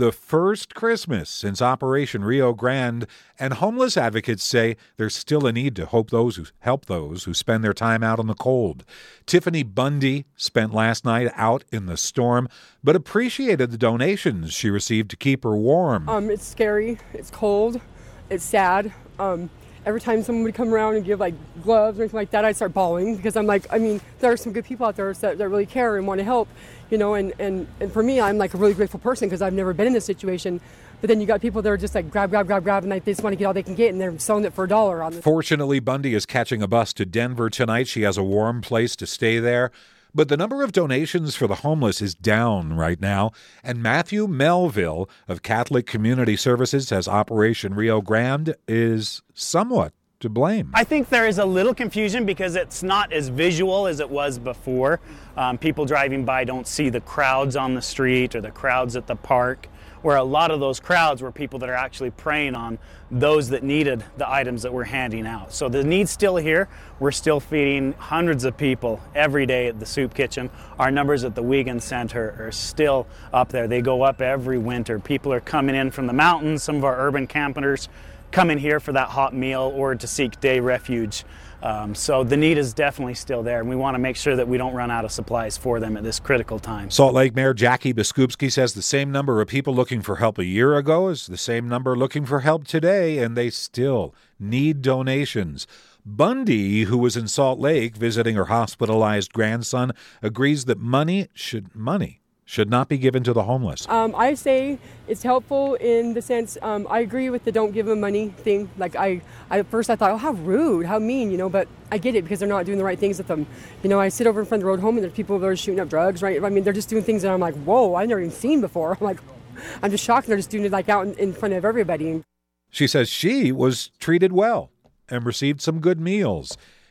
the first Christmas since Operation Rio Grande, and homeless advocates say there's still a need to help those who spend their time out in the cold. Tiffany Bundy spent last night out in the storm, but appreciated the donations she received to keep her warm. It's scary, it's cold, it's sad. Every time someone would come around and give like gloves or anything like that, I'd start bawling because I'm like, there are some good people out there that really care and want to help, and for me, I'm like a really grateful person because I've never been in this situation. But then you got people that are just like grab, and like they just want to get all they can get, and they're selling it for $1 on this. Fortunately, Bundy is catching a bus to Denver tonight. She has a warm place to stay there. But the number of donations for the homeless is down right now, and Matthew Melville of Catholic Community Services says Operation Rio Grande is somewhat to blame. I think there is a little confusion because it's not as visual as it was before. People driving by don't see the crowds on the street or the crowds at the park, where a lot of those crowds were people that are actually preying on those that needed the items that we're handing out. So the need's still here. We're still feeding hundreds of people every day at the soup kitchen. Our numbers at the Wiegand Center are still up there. They go up every winter. People are coming in from the mountains. Some of our urban campers come in here for that hot meal or to seek day refuge. So the need is definitely still there, and we want to make sure that we don't run out of supplies for them at this critical time. Salt Lake Mayor Jackie Biskupski says the same number of people looking for help a year ago is the same number looking for help today, and they still need donations. Bundy, who was in Salt Lake visiting her hospitalized grandson, agrees that money should not be given to the homeless. I say it's helpful in the sense, I agree with the don't give them money thing. Like at first I thought, oh, how rude, how mean, but I get it because they're not doing the right things with them. I sit over in front of the road home and there's people that are shooting up drugs, right? They're just doing things that I'm like, whoa, I've never even seen before. I'm just shocked they're just doing it like out in front of everybody. She says she was treated well and received some good meals.